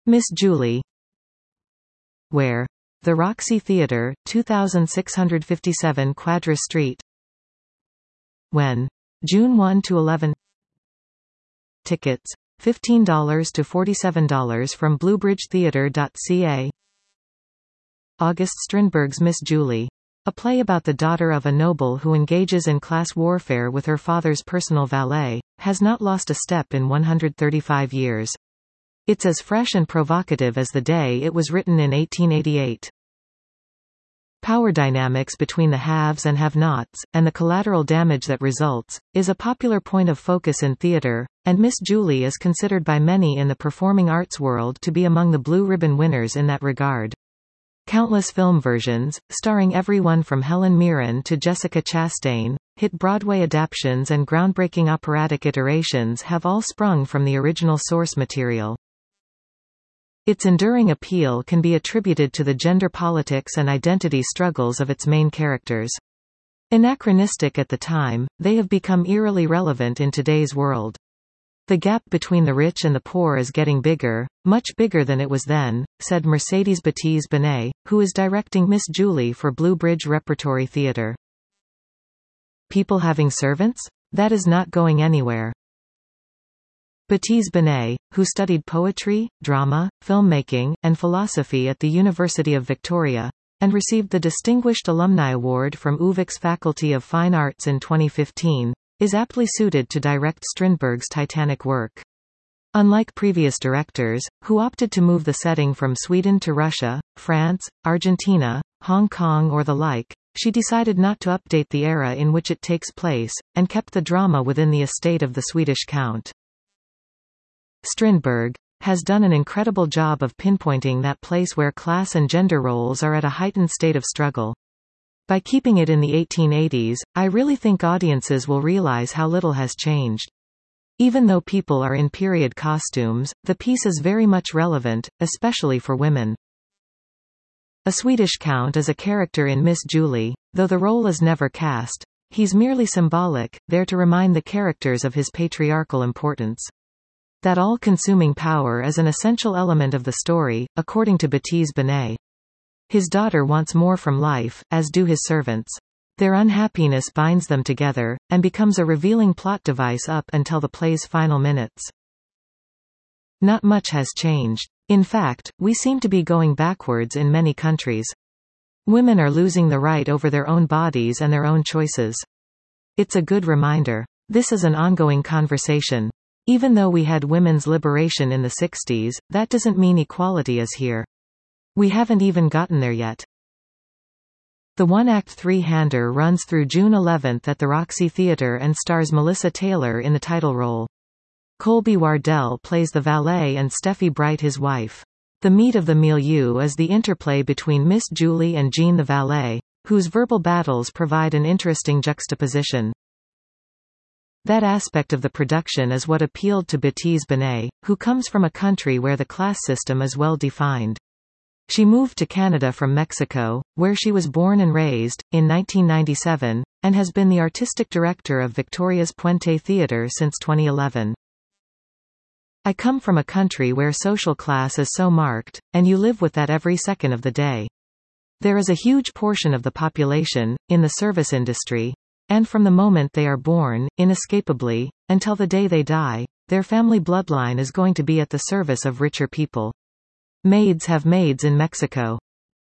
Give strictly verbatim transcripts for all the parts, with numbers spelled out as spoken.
Miss Julie. Where? The Roxy Theatre, two thousand six hundred fifty-seven Quadras Street. When? June first to eleventh. Tickets. fifteen dollars to forty-seven dollars from bluebridge theatre dot c a. August Strindberg's Miss Julie. A play about the daughter of a noble who engages in class warfare with her father's personal valet, has not lost a step in one hundred thirty-five years. It's as fresh and provocative as the day it was written in eighteen eighty-eight. Power dynamics between the haves and have-nots, and the collateral damage that results, is a popular point of focus in theater, and Miss Julie is considered by many in the performing arts world to be among the Blue Ribbon winners in that regard. Countless film versions, starring everyone from Helen Mirren to Jessica Chastain, hit Broadway adaptations and groundbreaking operatic iterations have all sprung from the original source material. Its enduring appeal can be attributed to the gender politics and identity struggles of its main characters. Anachronistic at the time, they have become eerily relevant in today's world. The gap between the rich and the poor is getting bigger, much bigger than it was then, said Mercedes Batiz-Benet, who is directing Miss Julie for Bluebridge Repertory Theatre. People having servants? That is not going anywhere. Batiz-Benet, who studied poetry, drama, filmmaking, and philosophy at the University of Victoria, and received the Distinguished Alumni Award from U VIc's Faculty of Fine Arts in twenty fifteen, is aptly suited to direct Strindberg's Titanic work. Unlike previous directors, who opted to move the setting from Sweden to Russia, France, Argentina, Hong Kong or the like, she decided not to update the era in which it takes place, and kept the drama within the estate of the Swedish Count. Strindberg has done an incredible job of pinpointing that place where class and gender roles are at a heightened state of struggle. By keeping it in the eighteen eighties, I really think audiences will realize how little has changed. Even though people are in period costumes, the piece is very much relevant, especially for women. A Swedish count is a character in Miss Julie, though the role is never cast. He's merely symbolic, there to remind the characters of his patriarchal importance. That all-consuming power is an essential element of the story, according to Batiz-Benet. His daughter wants more from life, as do his servants. Their unhappiness binds them together, and becomes a revealing plot device up until the play's final minutes. Not much has changed. In fact, we seem to be going backwards in many countries. Women are losing the right over their own bodies and their own choices. It's a good reminder. This is an ongoing conversation. Even though we had women's liberation in the sixties, that doesn't mean equality is here. We haven't even gotten there yet. The one-act three-hander runs through June eleventh at the Roxy Theatre and stars Melissa Taylor in the title role. Colby Wardell plays the valet and Steffi Bright his wife. The meat of the milieu is the interplay between Miss Julie and Jean the valet, whose verbal battles provide an interesting juxtaposition. That aspect of the production is what appealed to Batiz-Benet, who comes from a country where the class system is well defined. She moved to Canada from Mexico, where she was born and raised, in nineteen ninety-seven, and has been the artistic director of Victoria's Puente Theatre since twenty eleven. I come from a country where social class is so marked, and you live with that every second of the day. There is a huge portion of the population, in the service industry, and from the moment they are born, inescapably, until the day they die, their family bloodline is going to be at the service of richer people. Maids have maids in Mexico.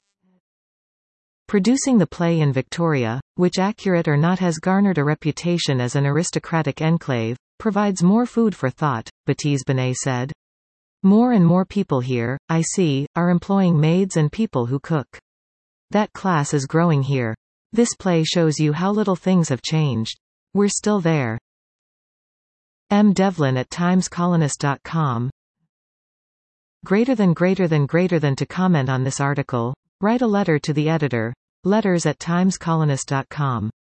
Producing the play in Victoria, which accurate or not has garnered a reputation as an aristocratic enclave, provides more food for thought, Batiz-Benet said. More and more people here, I see, are employing maids and people who cook. That class is growing here. This play shows you how little things have changed. We're still there. M. Devlin at times colonist dot com. Greater than greater than greater than to comment on this article, write a letter to the editor. Letters at times colonist dot com.